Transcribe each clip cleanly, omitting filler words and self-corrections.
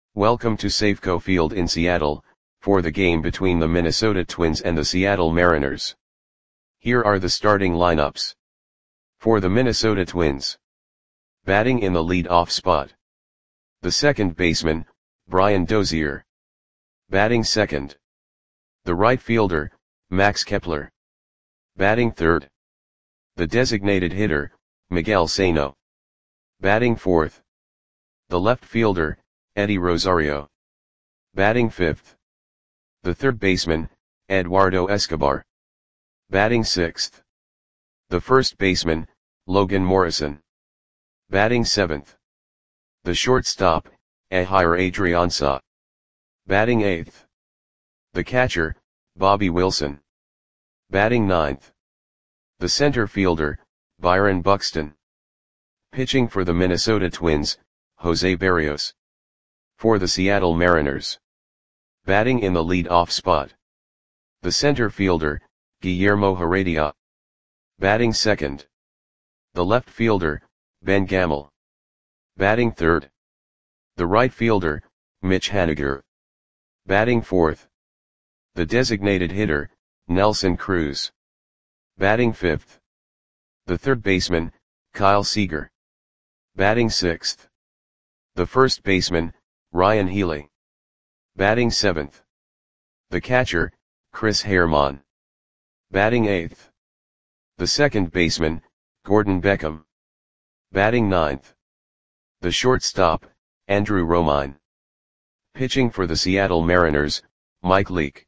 Welcome to Safeco Field in Seattle, for the game between the Minnesota Twins and the Seattle Mariners. Here are the starting lineups. For the Minnesota Twins. Batting in the lead-off spot. The second baseman, Brian Dozier. Batting second. The right fielder, Max Kepler. Batting third. The designated hitter, Miguel Sano. Batting fourth. The left fielder, Eddie Rosario. Batting fifth. The third baseman, Eduardo Escobar. Batting sixth. The first baseman, Logan Morrison. Batting seventh. The shortstop, Ehire Adrianza. Batting eighth. The catcher, Bobby Wilson. Batting ninth. The center fielder, Byron Buxton. Pitching for the Minnesota Twins, Jose Berrios. For the Seattle Mariners. Batting in the lead-off spot. The center fielder, Guillermo Heredia. Batting second. The left fielder, Ben Gamel. Batting third. The right fielder, Mitch Haniger. Batting fourth. The designated hitter, Nelson Cruz. Batting fifth. The third baseman, Kyle Seager. Batting sixth. The first baseman, Ryan Healy. Batting seventh. The catcher, Chris Herrmann. Batting eighth. The second baseman, Gordon Beckham. Batting ninth. The shortstop, Andrew Romine. Pitching for the Seattle Mariners, Mike Leake.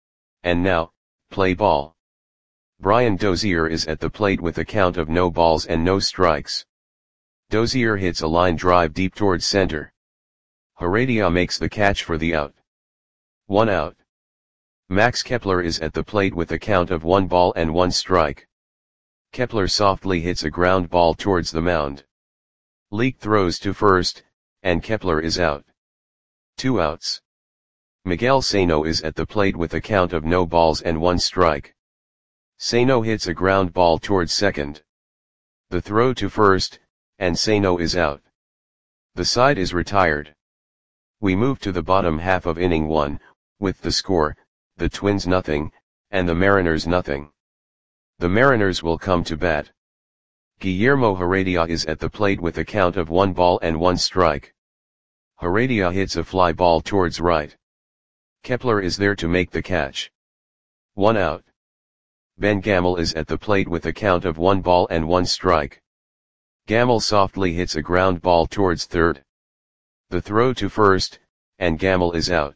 And now, play ball. Brian Dozier is at the plate with a count of no balls and no strikes. Dozier hits a line drive deep towards center. Heredia makes the catch for the out. 1 out. Max Kepler is at the plate with a count of 1 ball and 1 strike. Kepler softly hits a ground ball towards the mound. Leake throws to first, and Kepler is out. 2 outs. Miguel Sano is at the plate with a count of no balls and 1 strike. Sano hits a ground ball towards second. The throw to first, and Sano is out. The side is retired. We move to the bottom half of inning 1, with the score, the Twins nothing, and the Mariners nothing. The Mariners will come to bat. Guillermo Heredia is at the plate with a count of 1 ball and 1 strike. Heredia hits a fly ball towards right. Kepler is there to make the catch. 1 out. Ben Gamel is at the plate with a count of 1 ball and 1 strike. Gamel softly hits a ground ball towards third. The throw to first, and Gamel is out.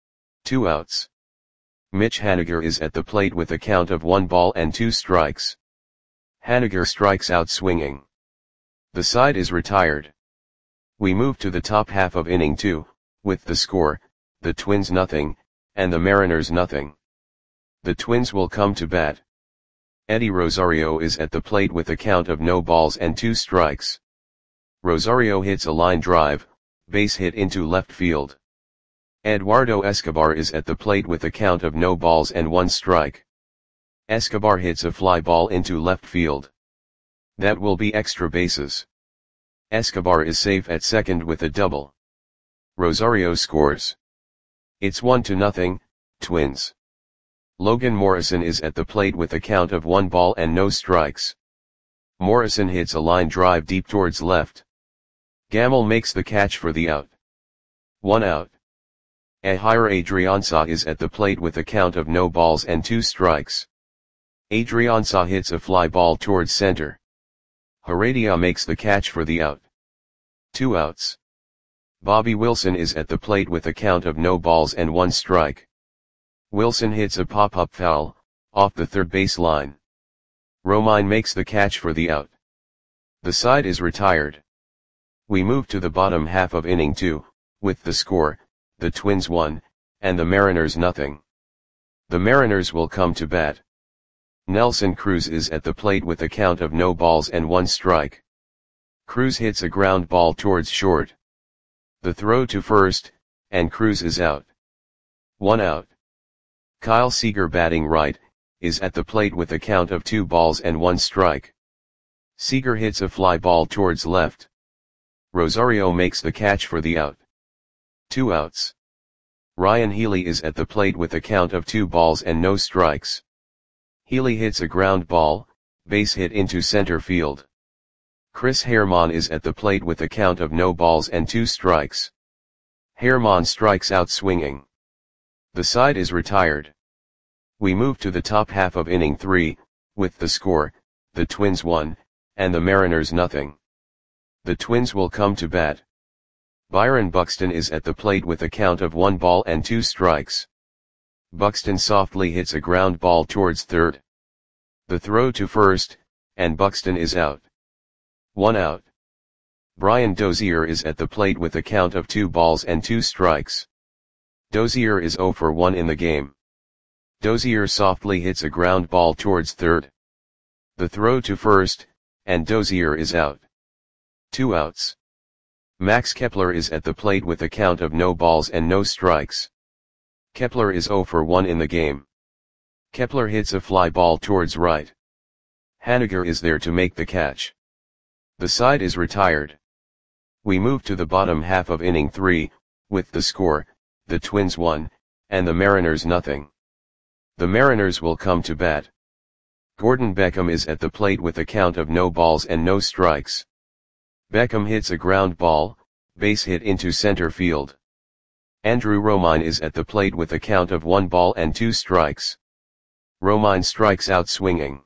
2 outs. Mitch Haniger is at the plate with a count of 1 ball and 2 strikes. Haniger strikes out swinging. The side is retired. We move to the top half of inning 2, with the score, the Twins nothing, and the Mariners nothing. The Twins will come to bat. Eddie Rosario is at the plate with a count of no balls and 2 strikes. Rosario hits a line drive, base hit into left field. Eduardo Escobar is at the plate with a count of no balls and 1 strike. Escobar hits a fly ball into left field. That will be extra bases. Escobar is safe at second with a double. Rosario scores. It's 1-0, Twins. Logan Morrison is at the plate with a count of 1 ball and no strikes. Morrison hits a line drive deep towards left. Gamel makes the catch for the out. 1 out. Ehire Adrianza is at the plate with a count of no balls and 2 strikes. Adrianza hits a fly ball towards center. Heredia makes the catch for the out. 2 outs. Bobby Wilson is at the plate with a count of no balls and 1 strike. Wilson hits a pop-up foul, off the third base line. Romine makes the catch for the out. The side is retired. We move to the bottom half of inning 2, with the score, the Twins 1, and the Mariners nothing. The Mariners will come to bat. Nelson Cruz is at the plate with a count of no balls and 1 strike. Cruz hits a ground ball towards short. The throw to first, and Cruz is out. 1 out. Kyle Seager batting right, is at the plate with a count of 2 balls and 1 strike. Seager hits a fly ball towards left. Rosario makes the catch for the out. 2 outs. Ryan Healy is at the plate with a count of 2 balls and no strikes. Healy hits a ground ball, base hit into center field. Chris Herrmann is at the plate with a count of no balls and 2 strikes. Herrmann strikes out swinging. The side is retired. We move to the top half of inning 3, with the score, the Twins 1, and the Mariners nothing. The Twins will come to bat. Byron Buxton is at the plate with a count of 1 ball and 2 strikes. Buxton softly hits a ground ball towards third. The throw to first, and Buxton is out. 1 out. Brian Dozier is at the plate with a count of 2 balls and 2 strikes. Dozier is 0 for 1 in the game. Dozier softly hits a ground ball towards third. The throw to first, and Dozier is out. 2 outs. Max Kepler is at the plate with a count of no balls and no strikes. Kepler is 0 for 1 in the game. Kepler hits a fly ball towards right. Haniger is there to make the catch. The side is retired. We move to the bottom half of inning 3, with the score, the Twins 1, and the Mariners nothing. The Mariners will come to bat. Gordon Beckham is at the plate with a count of no balls and no strikes. Beckham hits a ground ball, base hit into center field. Andrew Romine is at the plate with a count of 1 ball and 2 strikes. Romine strikes out swinging.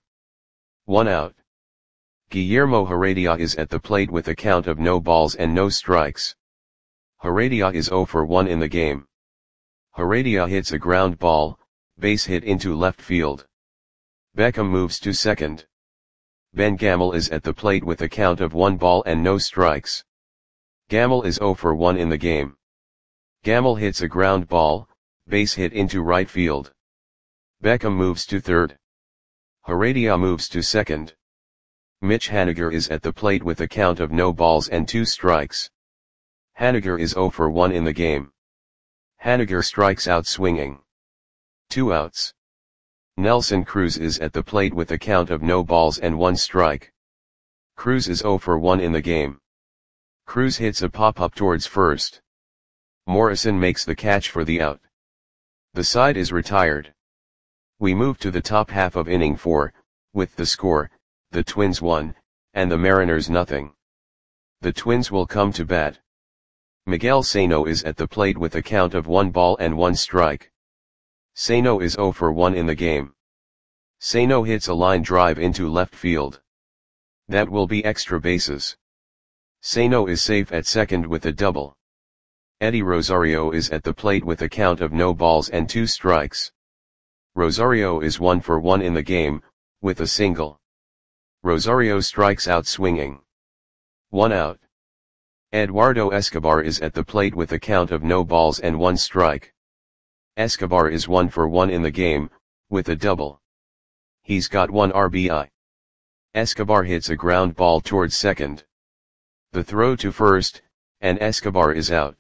1 out. Guillermo Heredia is at the plate with a count of no balls and no strikes. Heredia is 0 for 1 in the game. Heredia hits a ground ball, base hit into left field. Beckham moves to second. Ben Gamel is at the plate with a count of 1 ball and no strikes. Gamel is 0 for 1 in the game. Gamel hits a ground ball, base hit into right field. Beckham moves to third. Heredia moves to second. Mitch Haniger is at the plate with a count of no balls and 2 strikes. Haniger is 0 for 1 in the game. Haniger strikes out swinging. 2 outs. Nelson Cruz is at the plate with a count of no balls and 1 strike. Cruz is 0 for 1 in the game. Cruz hits a pop-up towards first. Morrison makes the catch for the out. The side is retired. We move to the top half of inning 4, with the score, the Twins 1, and the Mariners nothing. The Twins will come to bat. Miguel Sano is at the plate with a count of 1 ball and 1 strike. Sano is 0 for 1 in the game. Sano hits a line drive into left field. That will be extra bases. Sano is safe at second with a double. Eddie Rosario is at the plate with a count of no balls and 2 strikes. Rosario is 1 for 1 in the game, with a single. Rosario strikes out swinging. 1 out. Eduardo Escobar is at the plate with a count of no balls and 1 strike. Escobar is 1 for 1 in the game, with a double. He's got 1 RBI. Escobar hits a ground ball towards second. The throw to first, and Escobar is out.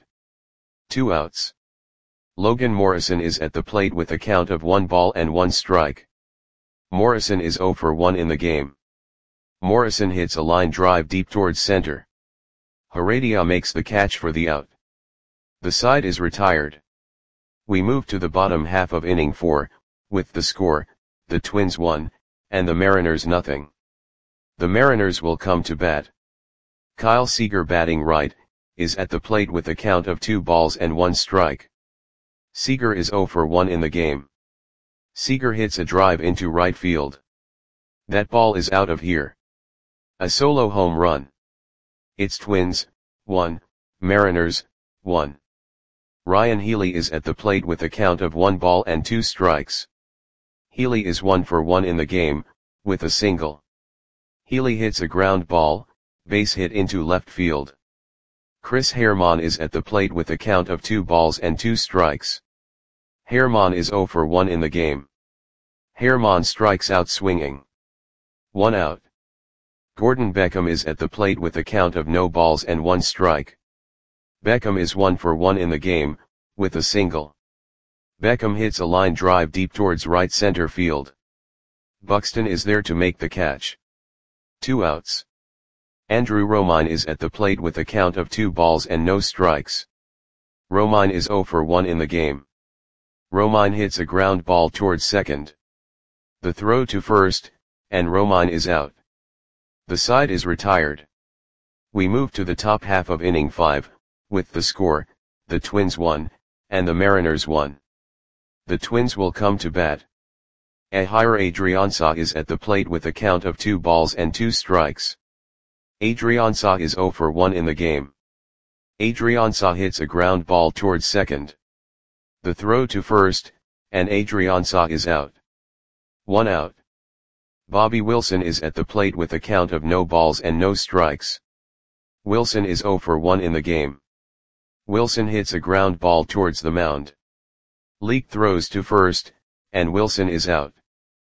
2 outs. Logan Morrison is at the plate with a count of 1 ball and 1 strike. Morrison is 0 for 1 in the game. Morrison hits a line drive deep towards center. Heredia makes the catch for the out. The side is retired. We move to the bottom half of inning 4, with the score, the Twins 1, and the Mariners nothing. The Mariners will come to bat. Kyle Seager batting right, is at the plate with a count of 2 balls and 1 strike. Seager is 0 for 1 in the game. Seager hits a drive into right field. That ball is out of here. A solo home run. It's Twins, 1, Mariners, 1. Ryan Healy is at the plate with a count of 1 ball and 2 strikes. Healy is 1 for 1 in the game, with a single. Healy hits a ground ball, base hit into left field. Chris Herrmann is at the plate with a count of 2 balls and 2 strikes. Herrmann is 0 for 1 in the game. Herrmann strikes out swinging. 1 out. Gordon Beckham is at the plate with a count of no balls and 1 strike. Beckham is 1 for 1 in the game, with a single. Beckham hits a line drive deep towards right center field. Buxton is there to make the catch. 2 outs. Andrew Romine is at the plate with a count of 2 balls and no strikes. Romine is 0 for 1 in the game. Romine hits a ground ball towards second. The throw to first, and Romine is out. The side is retired. We move to the top half of inning 5, with the score, the Twins 1, and the Mariners 1. The Twins will come to bat. Ehire Adrianza is at the plate with a count of 2 balls and 2 strikes. Adrianza is 0 for 1 in the game. Adrianza hits a ground ball towards second. The throw to first, and Adrianza is out. 1 out. Bobby Wilson is at the plate with a count of no balls and no strikes. Wilson is 0 for 1 in the game. Wilson hits a ground ball towards the mound. Leake throws to first, and Wilson is out.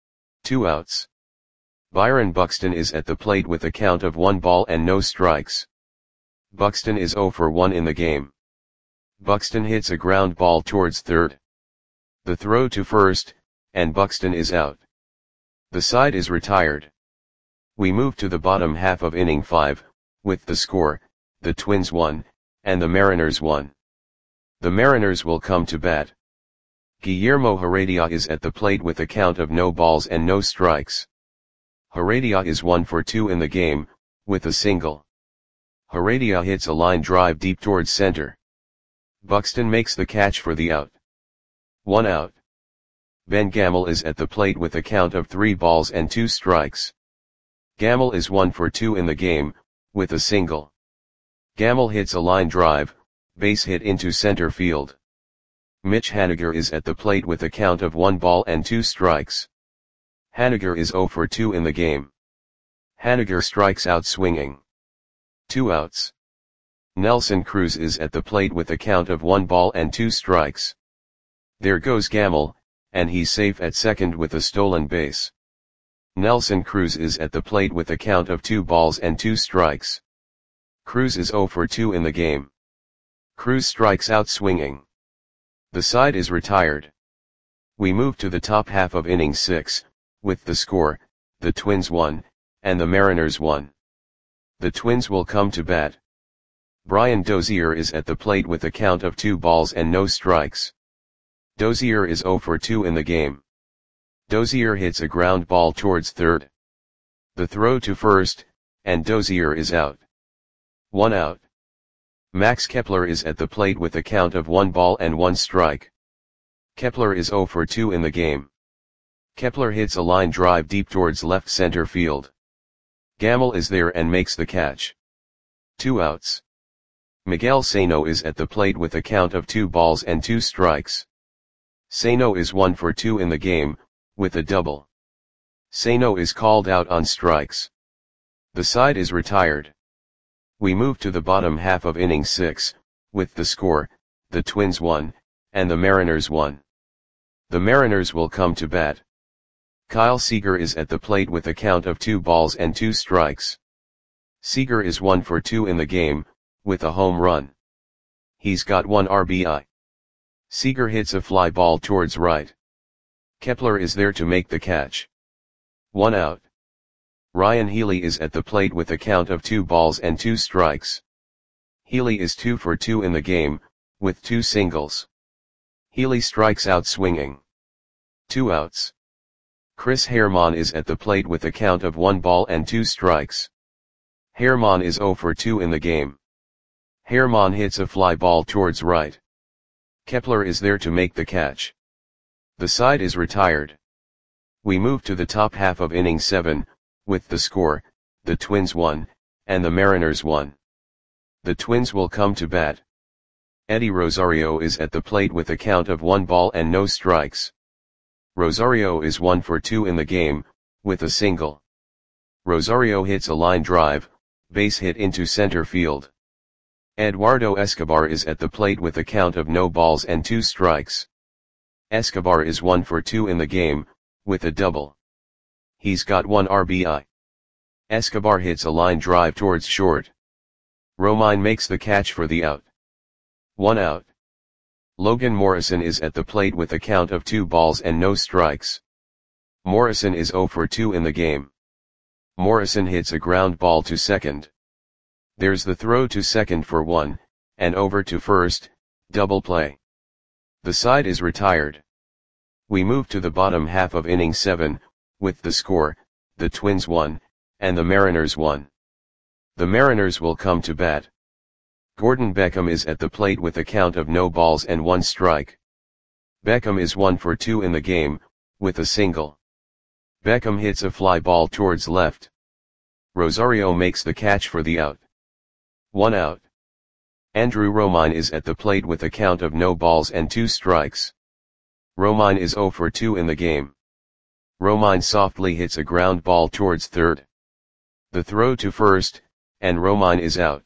2 outs. Byron Buxton is at the plate with a count of 1 ball and no strikes. Buxton is 0 for 1 in the game. Buxton hits a ground ball towards third. The throw to first, and Buxton is out. The side is retired. We move to the bottom half of inning 5, with the score, the Twins 1, and the Mariners 1. The Mariners will come to bat. Guillermo Heredia is at the plate with a count of no balls and no strikes. Heredia is 1 for 2 in the game, with a single. Heredia hits a line drive deep towards center. Buxton makes the catch for the out. 1 out. Ben Gamel is at the plate with a count of 3 balls and 2 strikes. Gamel is 1 for 2 in the game, with a single. Gamel hits a line drive, base hit into center field. Mitch Haniger is at the plate with a count of 1 ball and 2 strikes. Haniger is 0 for 2 in the game. Haniger strikes out swinging. 2 outs. Nelson Cruz is at the plate with a count of 1 ball and 2 strikes. There goes Gamel, and he's safe at second with a stolen base. Nelson Cruz is at the plate with a count of 2 balls and 2 strikes. Cruz is 0 for 2 in the game. Cruz strikes out swinging. The side is retired. We move to the top half of inning 6, with the score, the Twins 1, and the Mariners 1. The Twins will come to bat. Brian Dozier is at the plate with a count of 2 balls and no strikes. Dozier is 0 for 2 in the game. Dozier hits a ground ball towards third. The throw to first, and Dozier is out. 1 out. Max Kepler is at the plate with a count of 1 ball and 1 strike. Kepler is 0 for 2 in the game. Kepler hits a line drive deep towards left center field. Gamel is there and makes the catch. 2 outs. Miguel Sano is at the plate with a count of 2 balls and 2 strikes. Sano is 1 for 2 in the game, with a double. Sano is called out on strikes. The side is retired. We move to the bottom half of inning 6, with the score, the Twins 1, and the Mariners 1. The Mariners will come to bat. Kyle Seager is at the plate with a count of 2 balls and 2 strikes. Seager is 1 for 2 in the game, with a home run. He's got 1 RBI. Seager hits a fly ball towards right. Kepler is there to make the catch. 1 out. Ryan Healy is at the plate with a count of 2 balls and 2 strikes. Healy is 2 for 2 in the game, with 2 singles. Healy strikes out swinging. 2 outs. Chris Herrmann is at the plate with a count of 1 ball and 2 strikes. Herrmann is 0 for 2 in the game. Herrmann hits a fly ball towards right. Kepler is there to make the catch. The side is retired. We move to the top half of inning 7, with the score, the Twins 1, and the Mariners 1. The Twins will come to bat. Eddie Rosario is at the plate with a count of 1 ball and no strikes. Rosario is 1 for 2 in the game, with a single. Rosario hits a line drive, base hit into center field. Eduardo Escobar is at the plate with a count of no balls and 2 strikes. Escobar is 1 for 2 in the game, with a double. He's got 1 RBI. Escobar hits a line drive towards short. Romine makes the catch for the out. 1 out. Logan Morrison is at the plate with a count of 2 balls and no strikes. Morrison is 0 for 2 in the game. Morrison hits a ground ball to second. There's the throw to second for 1, and over to first, Double play. The side is retired. We move to the bottom half of inning 7, with the score, the Twins 1, and the Mariners 1. The Mariners will come to bat. Gordon Beckham is at the plate with a count of no balls and 1 strike. Beckham is 1 for 2 in the game, with a single. Beckham hits a fly ball towards left. Rosario makes the catch for the out. 1 out. Andrew Romine is at the plate with a count of no balls and 2 strikes. Romine is 0 for 2 in the game. Romine softly hits a ground ball towards third. The throw to first, and Romine is out.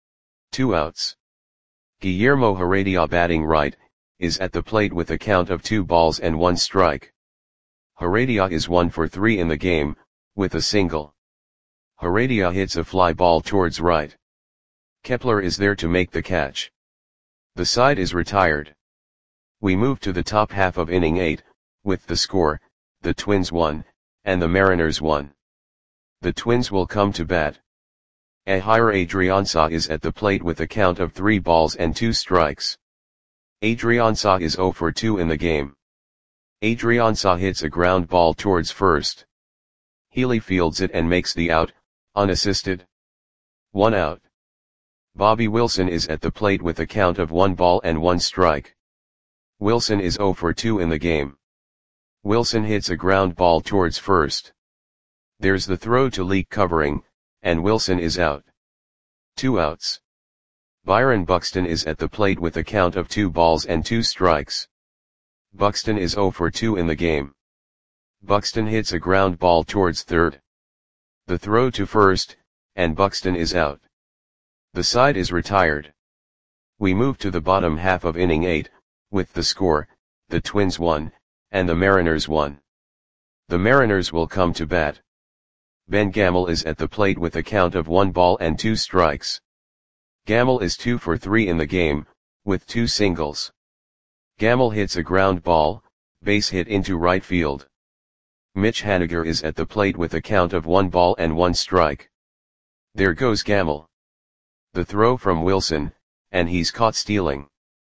2 outs. Guillermo Heredia, batting right, is at the plate with a count of 2 balls and 1 strike. Heredia is 1 for 3 in the game, with a single. Heredia hits a fly ball towards right. Kepler is there to make the catch. The side is retired. We move to the top half of inning 8, with the score, the Twins 1, and the Mariners 1. The Twins will come to bat. Ehire Adrianza is at the plate with a count of 3 balls and 2 strikes. Adrianza is 0 for 2 in the game. Adrianza hits a ground ball towards first. Healy fields it and makes the out, unassisted. 1 out. Bobby Wilson is at the plate with a count of 1 ball and 1 strike. Wilson is 0 for 2 in the game. Wilson hits a ground ball towards first. There's the throw to Leake covering, and Wilson is out. 2 outs. Byron Buxton is at the plate with a count of 2 balls and 2 strikes. Buxton is 0 for 2 in the game. Buxton hits a ground ball towards third. The throw to first, and Buxton is out. The side is retired. We move to the bottom half of inning 8, with the score, the Twins 1, and the Mariners 1. The Mariners will come to bat. Ben Gamel is at the plate with a count of 1 ball and 2 strikes. Gamel is 2 for 3 in the game, with 2 singles. Gamel hits a ground ball, base hit into right field. Mitch Haniger is at the plate with a count of 1 ball and 1 strike. There goes Gamel. The throw from Wilson, and he's caught stealing.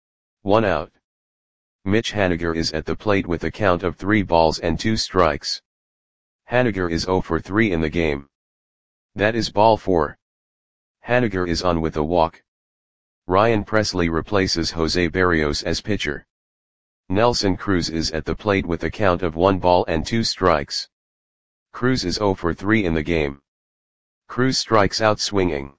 1 out. Mitch Haniger is at the plate with a count of 3 balls and 2 strikes. Haniger is 0 for 3 in the game. That is ball 4. Haniger is on with a walk. Ryan Presley replaces Jose Berrios as pitcher. Nelson Cruz is at the plate with a count of 1 ball and 2 strikes. Cruz is 0 for 3 in the game. Cruz strikes out swinging.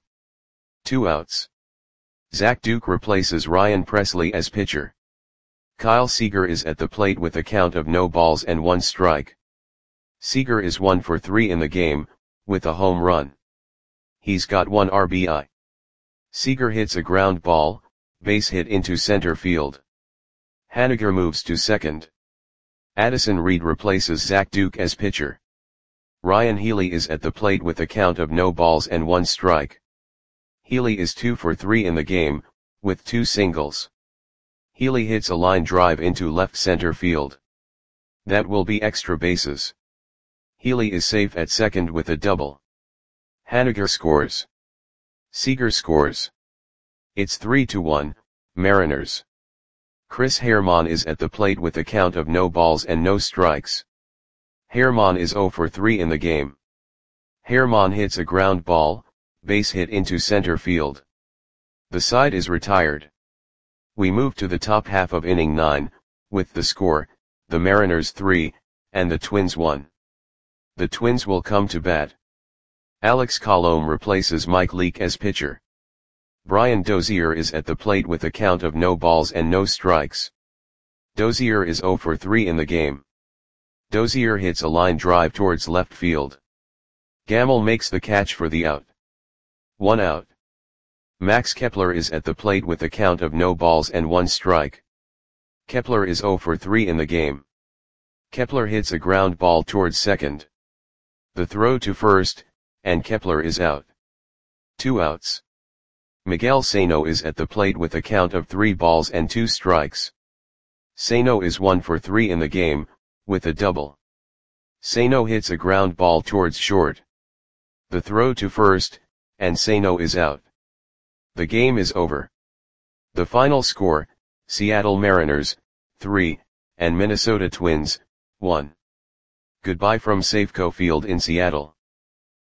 2 outs. Zach Duke replaces Ryan Presley as pitcher. Kyle Seager is at the plate with a count of no balls and 1 strike. Seager is 1 for 3 in the game, with a home run. He's got 1 RBI. Seager hits a ground ball, base hit into center field. Haniger moves to second. Addison Reed replaces Zach Duke as pitcher. Ryan Healy is at the plate with a count of no balls and 1 strike. Healy is 2 for 3 in the game, with 2 singles. Healy hits a line drive into left center field. That will be extra bases. Healy is safe at second with a double. Haniger scores. Seager scores. It's 3-1, Mariners. Chris Herrmann is at the plate with a count of no balls and no strikes. Herrmann is 0 for 3 in the game. Herrmann hits a ground ball, base hit into center field. The side is retired. We move to the top half of inning 9, with the score, the Mariners 3, and the Twins 1. The Twins will come to bat. Alex Colomé replaces Mike Leake as pitcher. Brian Dozier is at the plate with a count of no balls and no strikes. Dozier is 0 for 3 in the game. Dozier hits a line drive towards left field. Gamel makes the catch for the out. 1 out. Max Kepler is at the plate with a count of no balls and 1 strike. Kepler is 0 for 3 in the game. Kepler hits a ground ball towards second. The throw to first, and Kepler is out. 2 outs. Miguel Sano is at the plate with a count of 3 balls and 2 strikes. Sano is 1 for 3 in the game, with a double. Sano hits a ground ball towards short. The throw to first, and Sano is out. The game is over. The final score, Seattle Mariners, 3, and Minnesota Twins, 1. Goodbye from Safeco Field in Seattle.